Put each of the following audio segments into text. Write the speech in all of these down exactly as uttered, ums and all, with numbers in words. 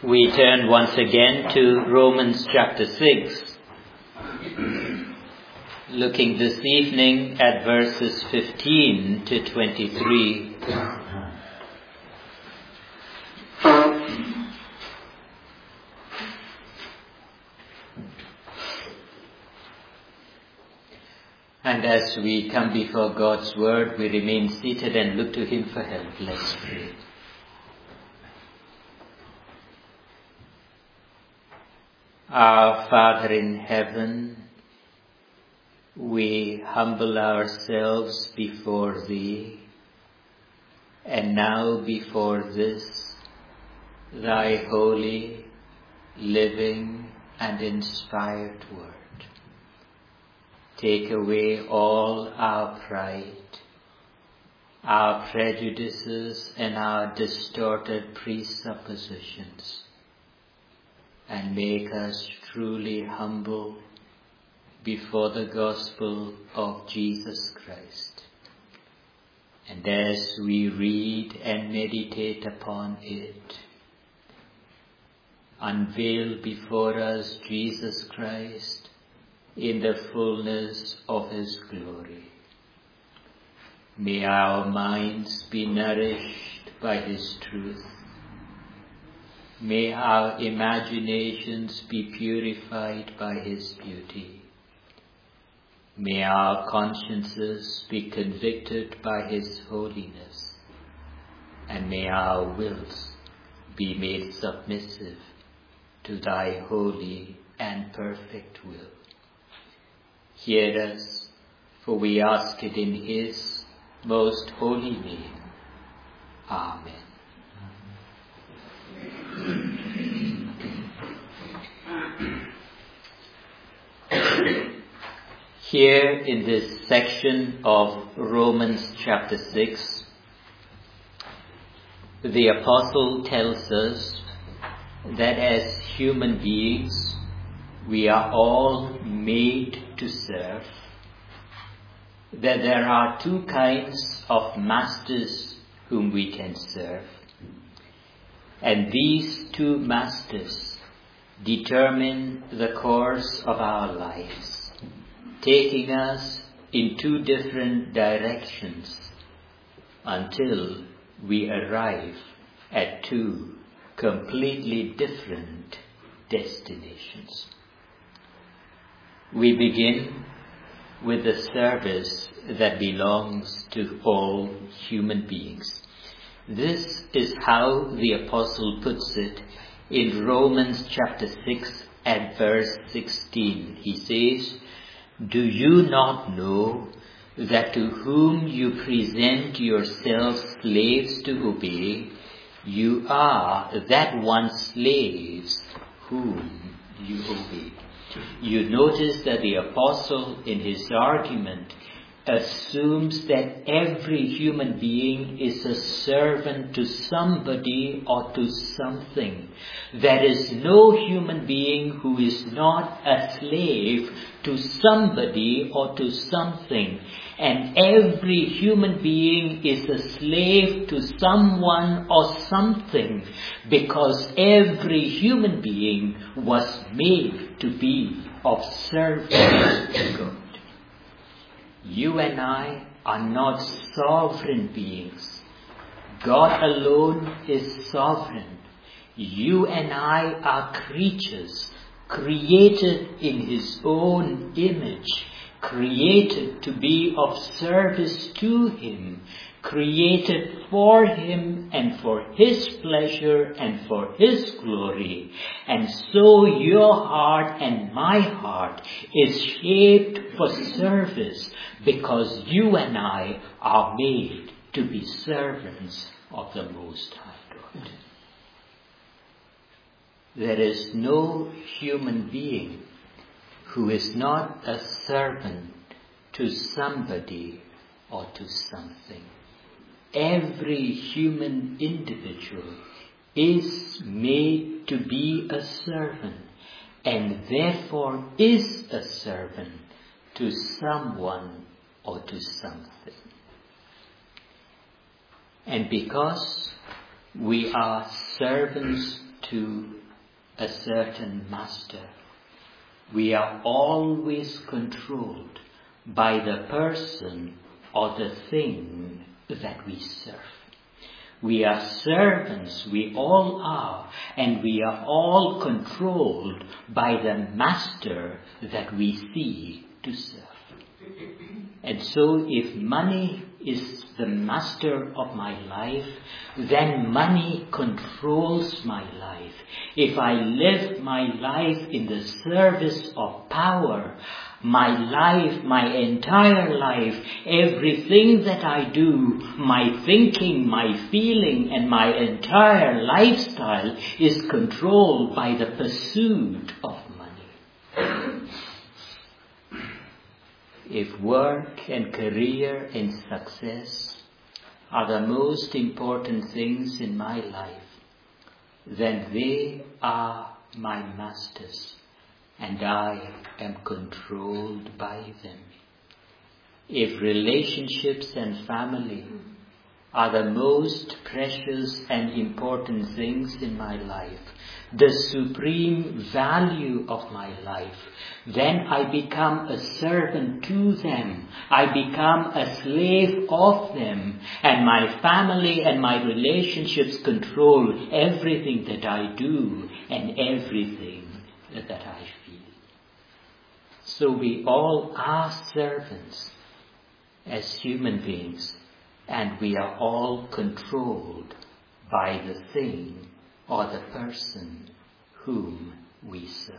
We turn once again to Romans chapter six, looking this evening at verses fifteen to twenty-three. And as we come before God's word, we remain seated and look to Him for help. Let's pray. Our Father in heaven, we humble ourselves before Thee, and now before this, Thy holy, living, and inspired word. Take away all our pride, our prejudices, and our distorted presuppositions, and make us truly humble before the gospel of Jesus Christ. And as we read and meditate upon it, unveil before us Jesus Christ in the fullness of His glory. May our minds be nourished by His truth. May our imaginations be purified by His beauty. May our consciences be convicted by His holiness. And may our wills be made submissive to Thy holy and perfect will. Hear us, for we ask it in His most holy name. Amen. Here in this section of Romans chapter six, the apostle tells us that as human beings, we are all made to serve, that there are two kinds of masters whom we can serve. And these two masters determine the course of our lives, taking us in two different directions until we arrive at two completely different destinations. We begin with the service that belongs to all human beings. This is how the apostle puts it in Romans chapter six and verse sixteen. He says, "Do you not know that to whom you present yourselves slaves to obey, you are that one slaves whom you obey?" You notice that the apostle in his argument assumes that every human being is a servant to somebody or to something. There is no human being who is not a slave to somebody or to something. And every human being is a slave to someone or something, because every human being was made to be of service to God. You and I are not sovereign beings. God alone is sovereign. You and I are creatures created in His own image, created to be of service to Him, created for Him and for His pleasure and for His glory. And so your heart and my heart is shaped for service, because you and I are made to be servants of the Most High God. There is no human being who is not a servant to somebody or to something. Every human individual is made to be a servant, and therefore is a servant to someone or to something. And because we are servants to a certain master, we are always controlled by the person or the thing that we serve. We are servants, we all are, and we are all controlled by the master that we see to serve. And so if money is the master of my life, then money controls my life. If I live my life in the service of power, my life, my entire life, everything that I do, my thinking, my feeling, and my entire lifestyle is controlled by the pursuit of money. If work and career and success are the most important things in my life, then they are my masters, and I am controlled by them. If relationships and family are the most precious and important things in my life, the supreme value of my life, then I become a servant to them. I become a slave of them. And my family and my relationships control everything that I do and everything that I feel. So we all are servants as human beings, and we are all controlled by the thing or the person whom we serve.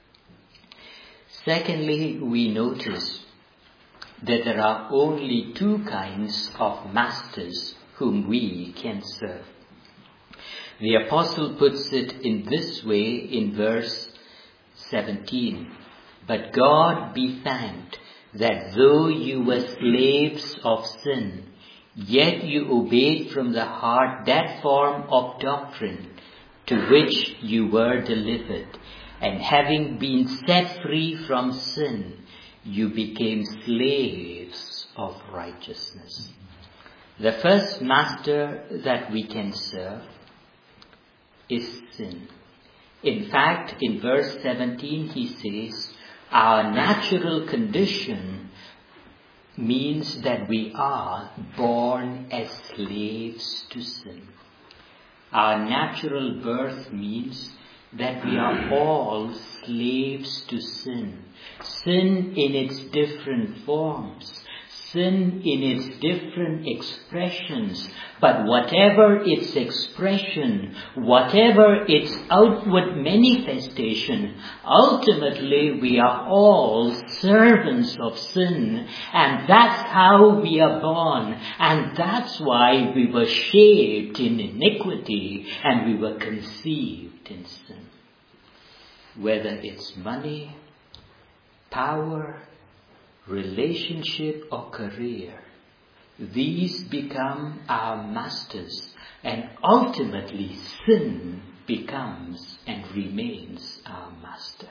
Secondly, we notice that there are only two kinds of masters whom we can serve. The apostle puts it in this way in verse seventeen. But God be thanked that though you were slaves of sin, yet you obeyed from the heart that form of doctrine to which you were delivered, and having been set free from sin, you became slaves of righteousness. The first master that we can serve is sin. In fact, in verse seventeen he says, our natural condition means that we are born as slaves to sin. Our natural birth means that we are all slaves to sin. Sin in its different forms. Sin in its different expressions. But whatever its expression, whatever its outward manifestation, ultimately we are all servants of sin. And that's how we are born. And that's why we were shaped in iniquity and we were conceived in sin. Whether it's money, power, relationship or career, these become our masters, and ultimately sin becomes and remains our master.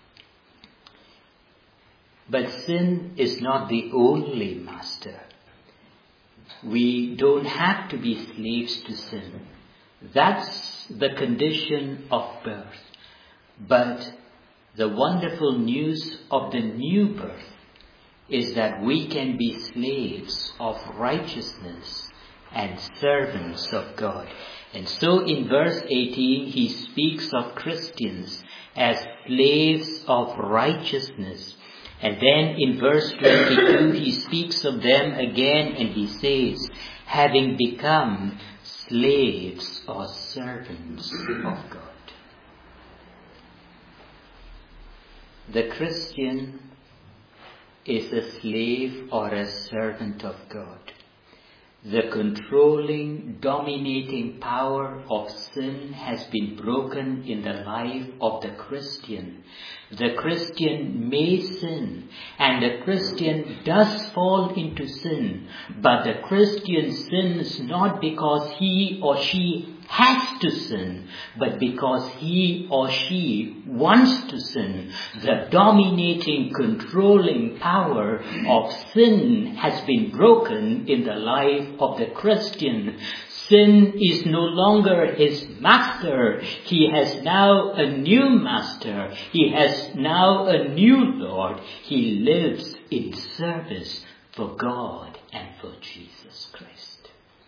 But sin is not the only master. We don't have to be slaves to sin. That's the condition of birth. But the wonderful news of the new birth is that we can be slaves of righteousness and servants of God. And so in verse eighteen he speaks of Christians as slaves of righteousness. And then in verse twenty-two he speaks of them again and he says, having become slaves or servants of God. The Christian is a slave or a servant of God. The controlling, dominating power of sin has been broken in the life of the Christian. The Christian may sin, and the Christian does fall into sin, but the Christian sins not because he or she has to sin, but because he or she wants to sin. The dominating, controlling power of sin has been broken in the life of the Christian. Sin is no longer his master. He has now a new master. He has now a new Lord. He lives in service for God and for Jesus Christ.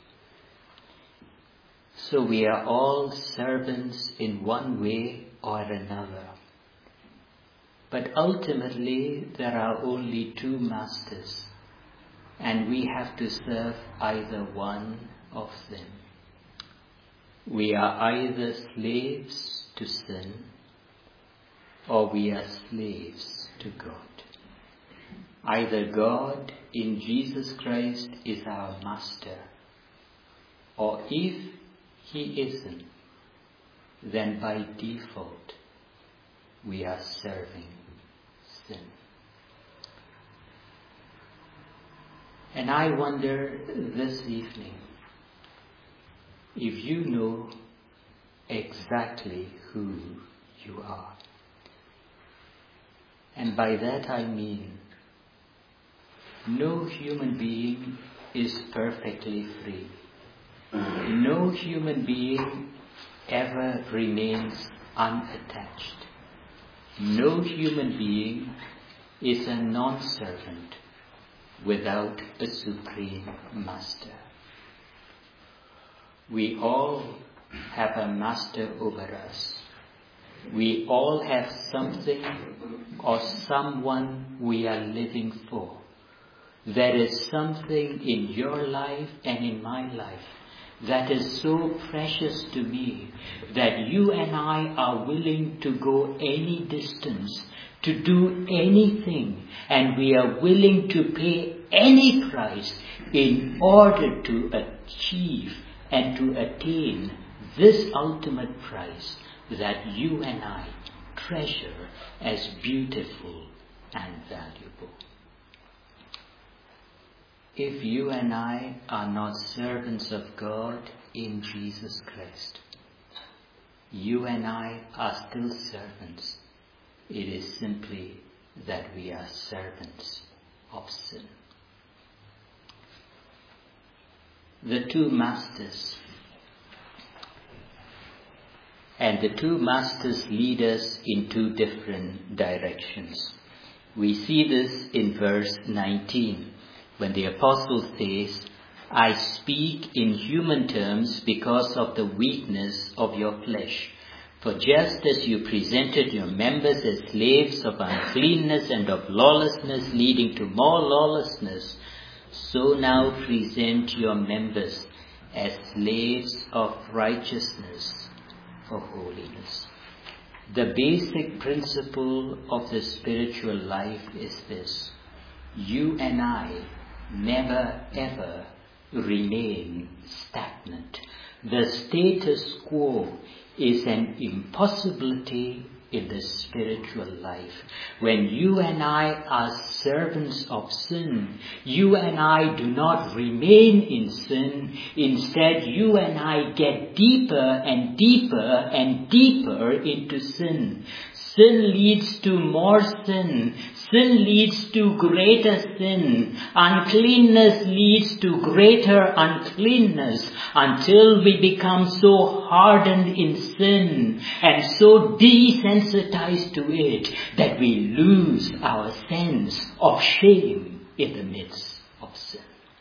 So we are all servants in one way or another. But ultimately there are only two masters, and we have to serve either one of them. We are either slaves to sin or we are slaves to God. Either God in Jesus Christ is our master, or if he isn't, then by default we are serving sin. And I wonder this evening if you know exactly who you are. And by that I mean, no human being is perfectly free. No human being ever remains unattached. No human being is a non-servant without a supreme master. We all have a master over us. We all have something or someone we are living for. There is something in your life and in my life that is so precious to me that you and I are willing to go any distance, to do anything, and we are willing to pay any price in order to achieve and to attain this ultimate prize that you and I treasure as beautiful and valuable. If you and I are not servants of God in Jesus Christ, you and I are still servants. It is simply that we are servants of sin. The two masters. And the two masters lead us in two different directions. We see this in verse nineteen, when the apostle says, I speak in human terms because of the weakness of your flesh. For just as you presented your members as slaves of uncleanness and of lawlessness, leading to more lawlessness, so now present your members as slaves of righteousness for holiness. The basic principle of the spiritual life is this: you and I never ever remain stagnant. The status quo is an impossibility in the spiritual life. When you and I are servants of sin, you and I do not remain in sin. Instead, you and I get deeper and deeper and deeper into sin. Sin leads to more sin. Sin leads to greater sin. Uncleanness leads to greater uncleanness until we become so hardened in sin and so desensitized to it that we lose our sense of shame in the midst of sin.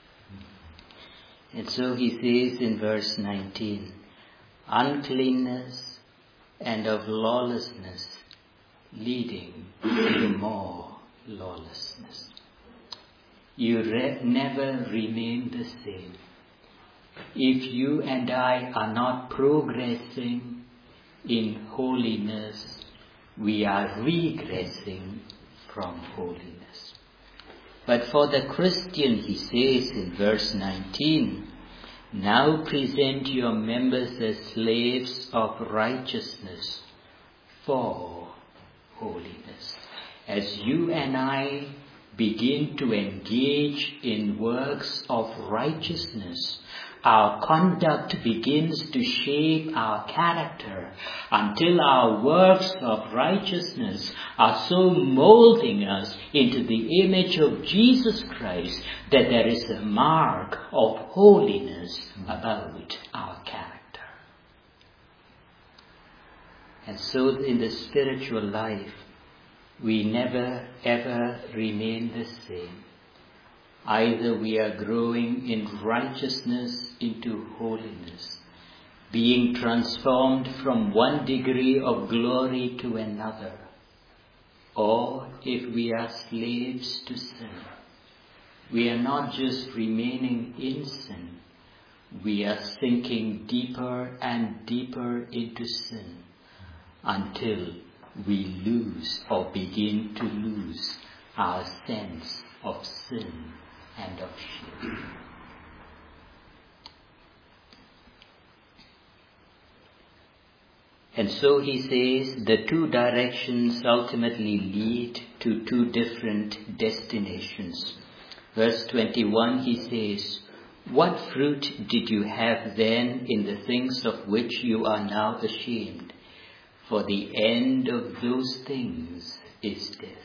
And so he says in verse nineteen, uncleanness and of lawlessness leading to more lawlessness. You re- never remain the same. If you and I are not progressing in holiness, we are regressing from holiness. But for the Christian, he says in verse nineteen, now present your members as slaves of righteousness for holiness. As you and I begin to engage in works of righteousness, our conduct begins to shape our character until our works of righteousness are so molding us into the image of Jesus Christ that there is a mark of holiness about our character. And so in the spiritual life, we never ever remain the same. Either we are growing in righteousness into holiness, being transformed from one degree of glory to another, or if we are slaves to sin, we are not just remaining in sin, we are sinking deeper and deeper into sin until we lose or begin to lose our sense of sin and of shame. And so he says the two directions ultimately lead to two different destinations. Verse twenty-one, he says, "What fruit did you have then in the things of which you are now ashamed? For the end of those things is death."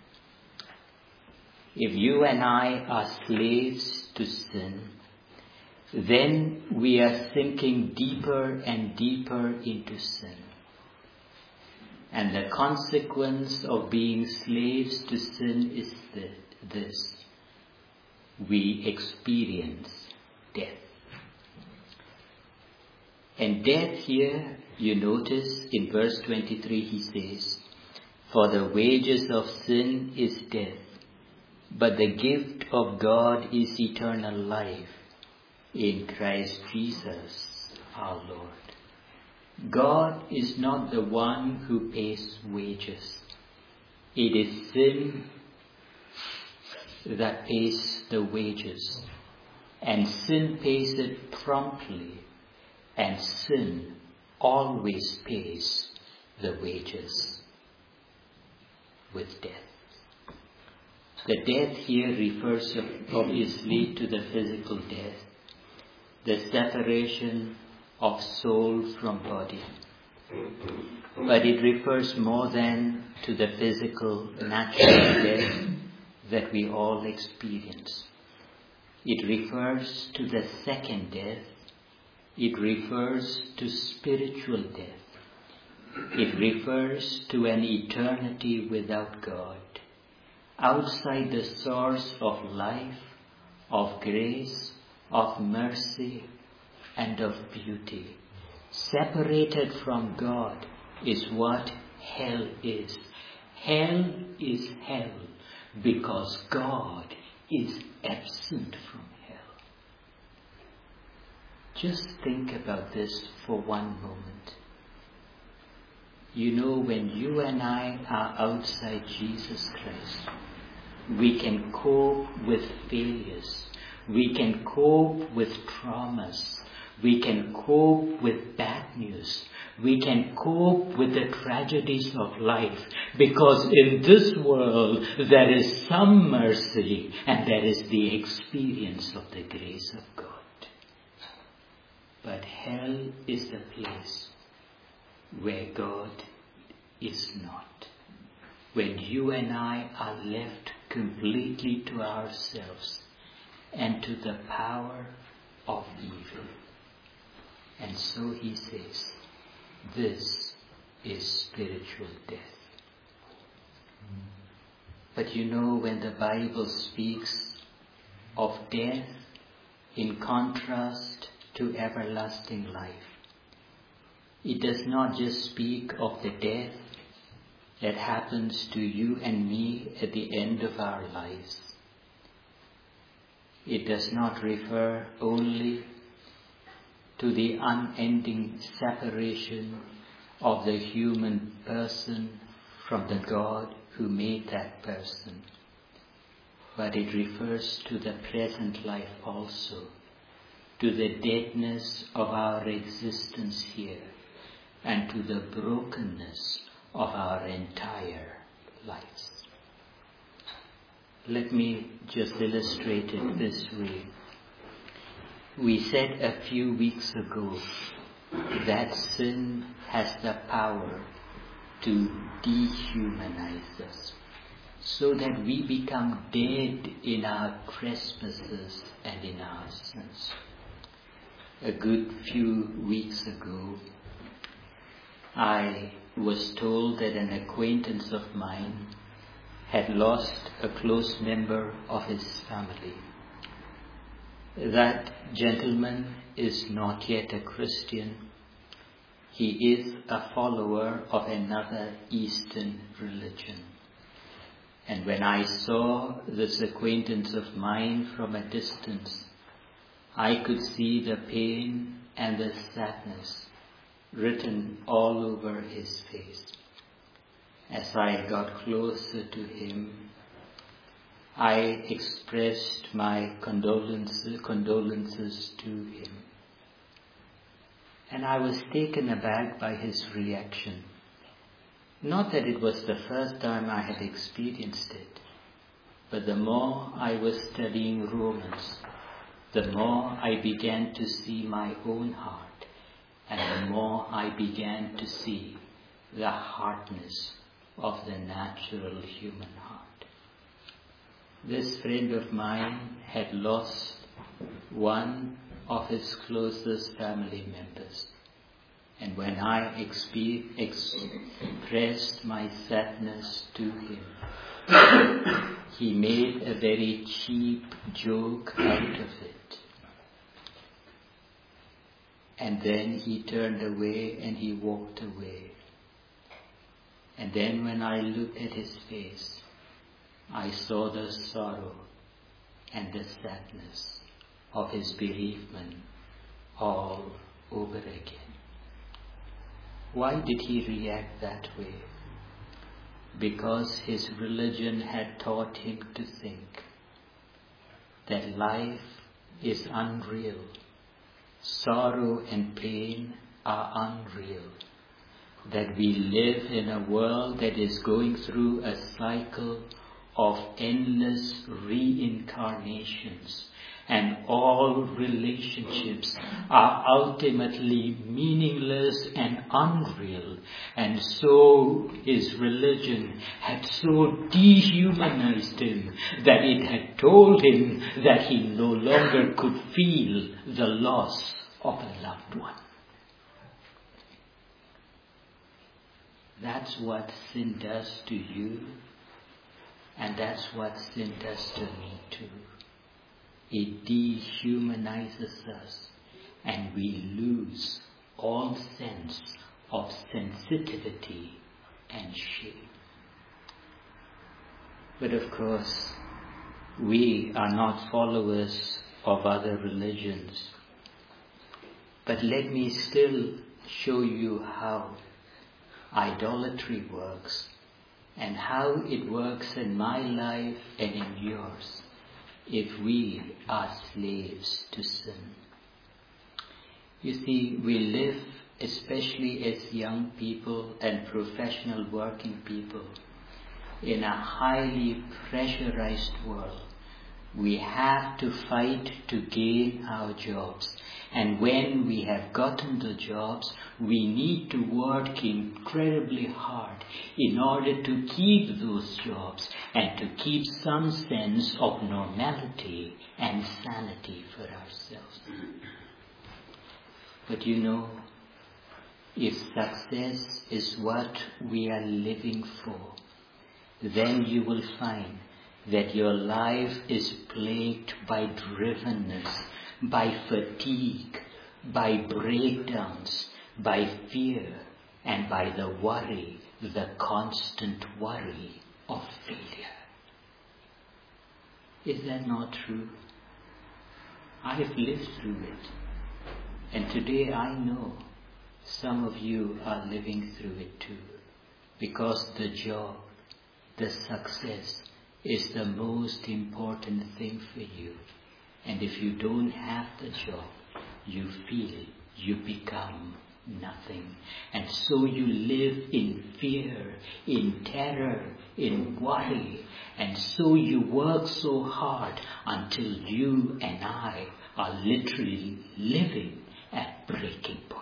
If you and I are slaves to sin, then we are sinking deeper and deeper into sin. And the consequence of being slaves to sin is this: we experience death. And death here, you notice in verse twenty-three he says, "For the wages of sin is death, but the gift of God is eternal life in Christ Jesus our Lord." God is not the one who pays wages. It is sin that pays the wages. And sin pays it promptly. And sin always pays the wages with death. The death here refers obviously to the physical death, the separation of soul from body. But it refers more than to the physical, natural death that we all experience. It refers to the second death. It refers to spiritual death. It refers to an eternity without God, outside the source of life, of grace, of mercy, and of beauty. Separated from God is what hell is. Hell is hell because God is absent from hell. Just think about this for one moment. You know, when you and I are outside Jesus Christ, we can cope with failures. We can cope with traumas. We can cope with bad news. We can cope with the tragedies of life because in this world there is some mercy and there is the experience of the grace of God. But hell is the place where God is not. When you and I are left completely to ourselves and to the power of evil. And so he says, this is spiritual death. But you know, when the Bible speaks of death in contrast to everlasting life, it does not just speak of the death that happens to you and me at the end of our lives. It does not refer only to the unending separation of the human person from the God who made that person, but it refers to the present life also, to the deadness of our existence here, and to the brokenness of our entire lives. Let me just illustrate it this way. We said a few weeks ago that sin has the power to dehumanize us, so that we become dead in our trespasses and in our sins. A good few weeks ago, I was told that an acquaintance of mine had lost a close member of his family. That gentleman is not yet a Christian. He is a follower of another Eastern religion. And when I saw this acquaintance of mine from a distance, I could see the pain and the sadness written all over his face. As I got closer to him, I expressed my condolences, condolences to him. And I was taken aback by his reaction. Not that it was the first time I had experienced it, but the more I was studying Romans, the more I began to see my own heart, and the more I began to see the hardness of the natural human heart. This friend of mine had lost one of his closest family members. And when I expe- expressed my sadness to him, he made a very cheap joke out of it. And then he turned away and he walked away. And then when I looked at his face, I saw the sorrow and the sadness of his bereavement all over again. Why did he react that way? Because his religion had taught him to think that life is unreal. Sorrow and pain are unreal. That we live in a world that is going through a cycle of endless reincarnations, and all relationships are ultimately meaningless and unreal. And so his religion had so dehumanized him that it had told him that he no longer could feel the loss of a loved one. That's what sin does to you, and that's what sin does to me too. It dehumanizes us, and we lose all sense of sensitivity and shame. But of course, we are not followers of other religions. But let me still show you how idolatry works, and how it works in my life and in yours if we are slaves to sin. You see, we live, especially as young people and professional working people, in a highly pressurized world. We have to fight to gain our jobs. And when we have gotten the jobs, we need to work incredibly hard in order to keep those jobs and to keep some sense of normality and sanity for ourselves. But you know, if success is what we are living for, then you will find that your life is plagued by drivenness, by fatigue, by breakdowns, by fear, and by the worry, the constant worry of failure. Is that not true? I have lived through it. And today I know some of you are living through it too. Because the job, the success, is the most important thing for you. And if you don't have the job, you feel you become nothing. And so you live in fear, in terror, in worry. And so you work so hard until you and I are literally living at breaking point.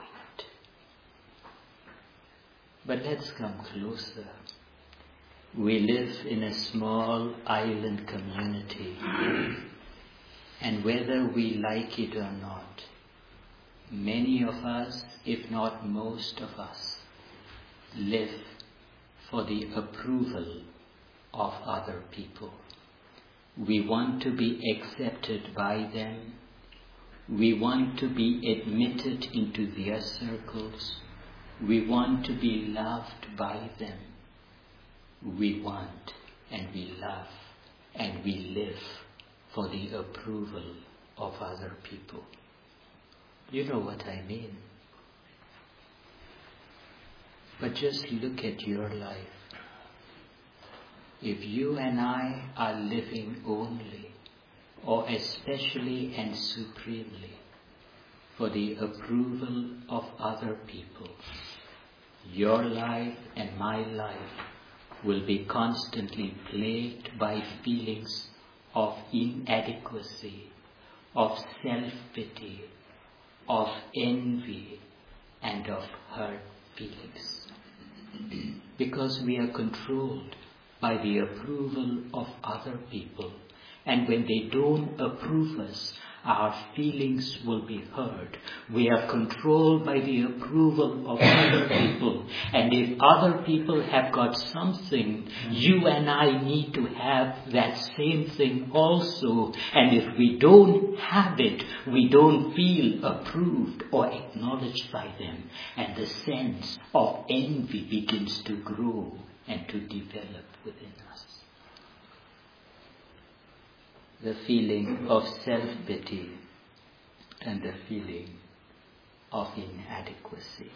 But let's come closer. We live in a small island community, and whether we like it or not, many of us, if not most of us, live for the approval of other people. We want to be accepted by them. We want to be admitted into their circles. We want to be loved by them. We want and we love and we live for the approval of other people. You know what I mean? But just look at your life. If you and I are living only, or especially and supremely, for the approval of other people, your life and my life will be constantly plagued by feelings of inadequacy, of self-pity, of envy, and of hurt feelings. Because we are controlled by the approval of other people, and when they don't approve us, our feelings will be hurt. We are controlled by the approval of other people. And if other people have got something, you and I need to have that same thing also. And if we don't have it, we don't feel approved or acknowledged by them. And the sense of envy begins to grow and to develop within us. The feeling of self-pity and the feeling of inadequacy.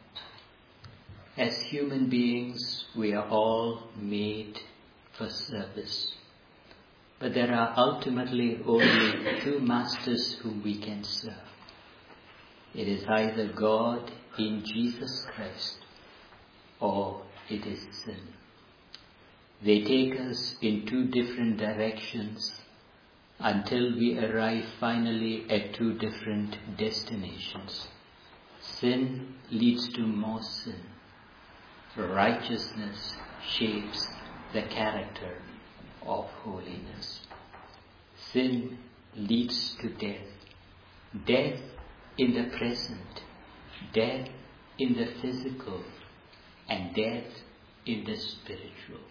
As human beings, we are all made for service. But there are ultimately only two masters whom we can serve. It is either God in Jesus Christ, or it is sin. They take us in two different directions, until we arrive finally at two different destinations. Sin leads to more sin. Righteousness shapes the character of holiness. Sin leads to death. Death in the present, death in the physical, and death in the spiritual.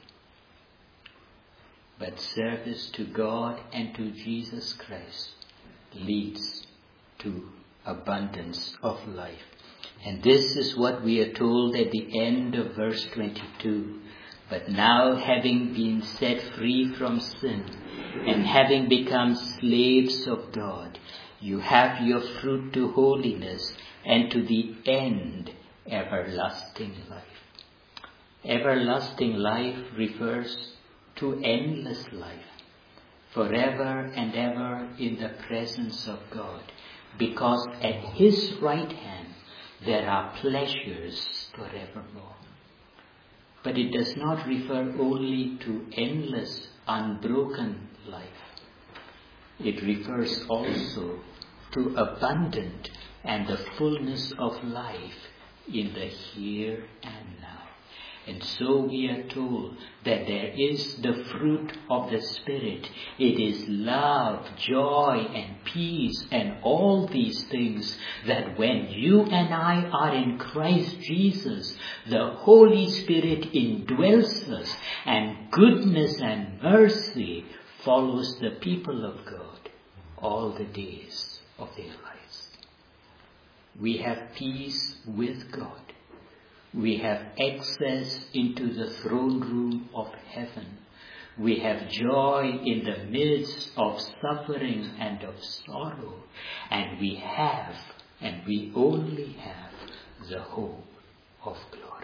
But service to God and to Jesus Christ leads to abundance of life. And this is what we are told at the end of verse twenty-two. But now, having been set free from sin and having become slaves of God, you have your fruit to holiness and to the end everlasting life. Everlasting life refers to endless life, forever and ever in the presence of God, because at His right hand there are pleasures forevermore. But it does not refer only to endless, unbroken life. It refers also to abundant and the fullness of life in the here and now. And so we are told that there is the fruit of the Spirit. It is love, joy, and peace, and all these things that when you and I are in Christ Jesus, the Holy Spirit indwells us, and goodness and mercy follows the people of God all the days of their lives. We have peace with God. We have access into the throne room of heaven. We have joy in the midst of suffering and of sorrow. And we have, and we only have, the hope of glory.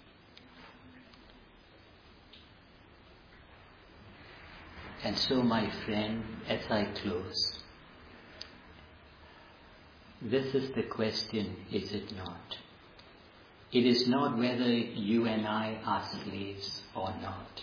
And so, my friend, as I close, this is the question, is it not? It is not whether you and I are slaves or not.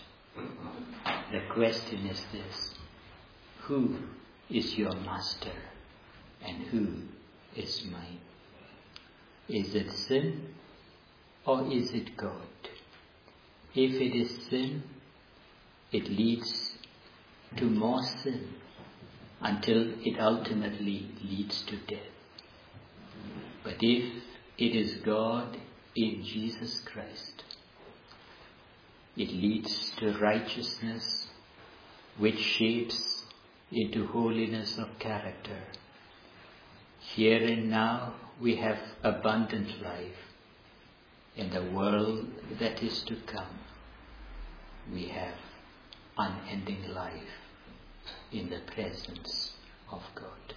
The question is this: who is your master and who is mine? Is it sin or is it God? If it is sin, it leads to more sin until it ultimately leads to death. But if it is God in Jesus Christ, it leads to righteousness, which shapes into holiness of character. Here and now we have abundant life. In the world that is to come, we have unending life in the presence of God.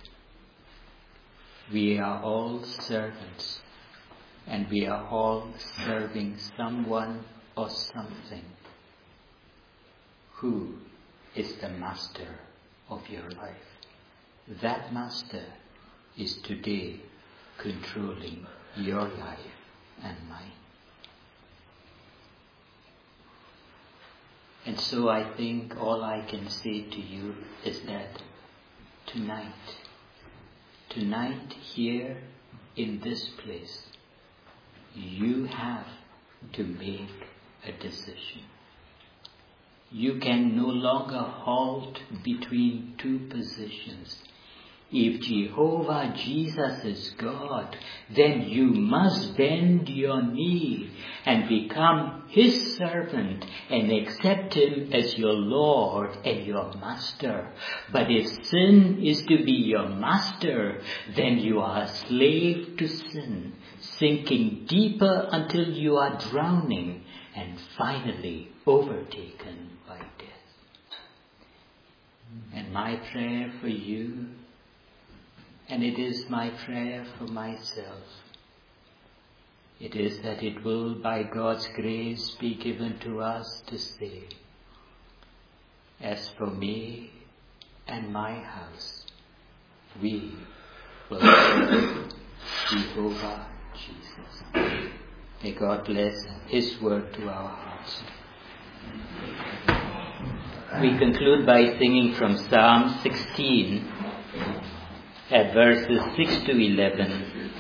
We are all servants, and we are all serving someone or something. Who is the master of your life? That master is today controlling your life and mine. And so I think all I can say to you is that tonight, tonight here in this place, you have to make a decision. You can no longer halt between two positions. If Jehovah Jesus is God, then you must bend your knee and become His servant and accept Him as your Lord and your Master. But if sin is to be your master, then you are a slave to sin, sinking deeper until you are drowning and finally overtaken by death. And my prayer for you, and it is my prayer for myself, it is that it will by God's grace be given to us to say, as for me and my house, we will serve Jehovah Jesus. May God bless His word to our hearts. We conclude by singing from Psalm sixteen, at verses six to eleven.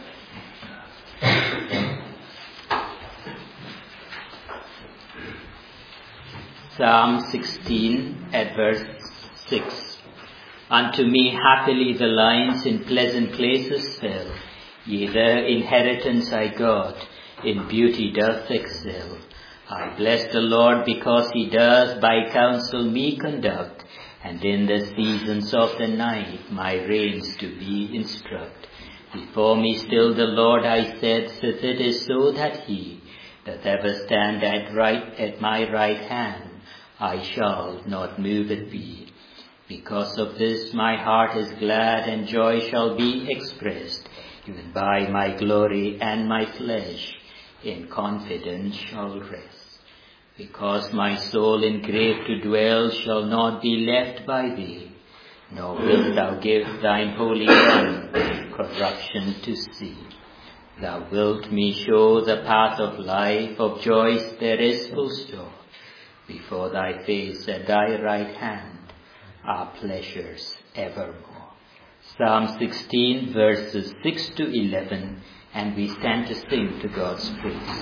Psalm sixteen at verse six. Unto me happily the lines in pleasant places fell, yea, their inheritance I got, in beauty doth excel. I bless the Lord because He does by counsel me conduct, and in the seasons of the night my reins to be instruct. Before me still the Lord, I said, sith it is so that He doth ever stand at right at my right hand, I shall not moved be. Because of this my heart is glad, and joy shall be expressed, even by my glory, and my flesh in confidence shall rest. Because my soul in grave to dwell shall not be left by Thee, nor wilt Thou give Thine Holy One corruption to see. Thou wilt me show the path of life, of joys there is full store. Before Thy face at Thy right hand are pleasures evermore. Psalm sixteen verses six to eleven, and we stand to sing to God's praise.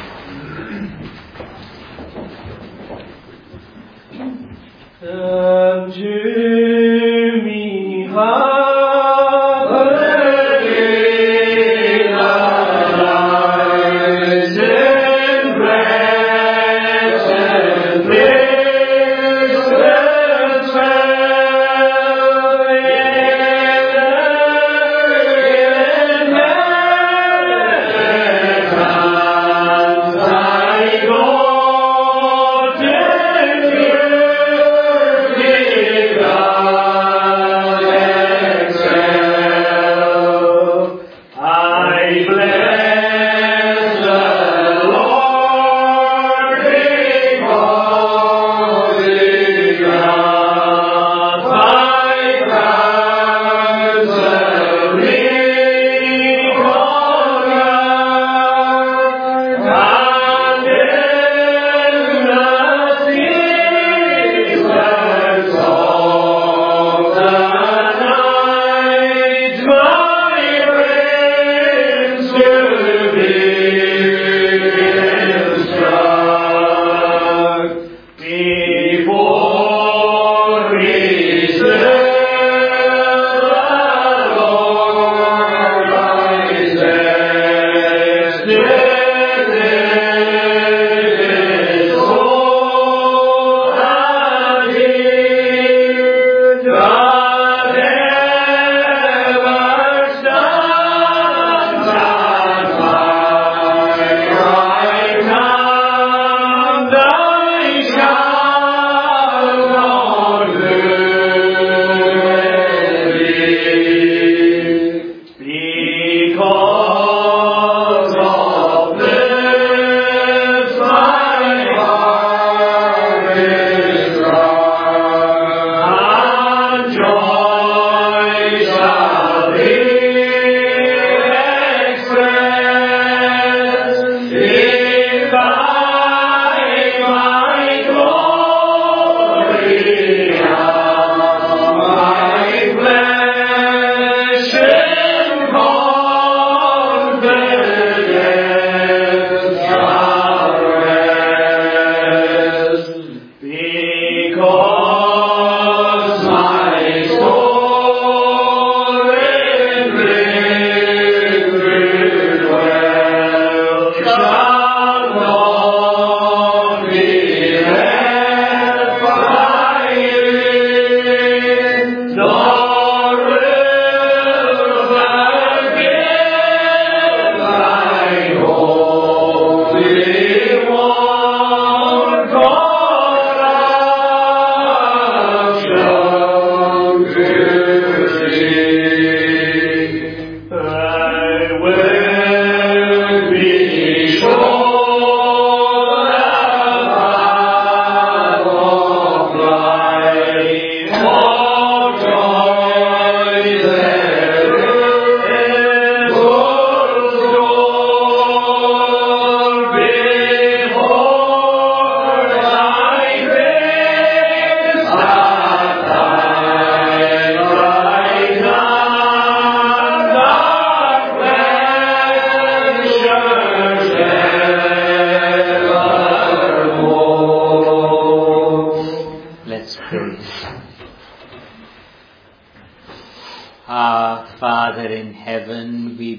Come to me, heart, again, arise and rest and praise and swell in heaven, thy God and God.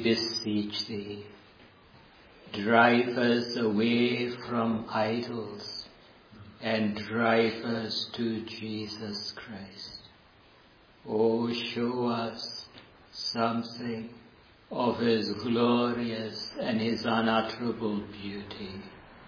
beseech thee, drive us away from idols and drive us to Jesus Christ. Oh, show us something of his glorious and his unutterable beauty.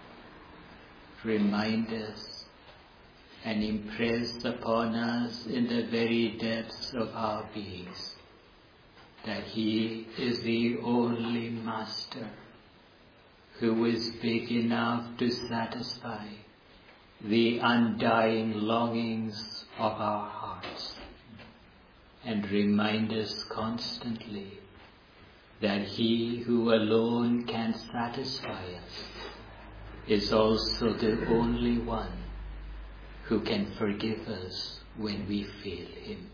Remind us and impress upon us in the very depths of our beings that he is the only master who is big enough to satisfy the undying longings of our hearts. And remind us constantly that he who alone can satisfy us is also the only one who can forgive us when we fail him.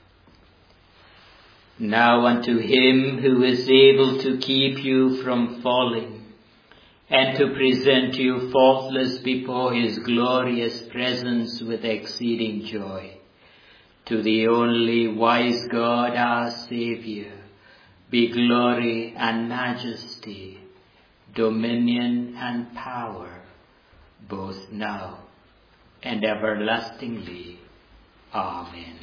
Now unto him who is able to keep you from falling and to present you faultless before his glorious presence with exceeding joy, to the only wise God our Saviour, be glory and majesty, dominion and power, both now and everlastingly. Amen.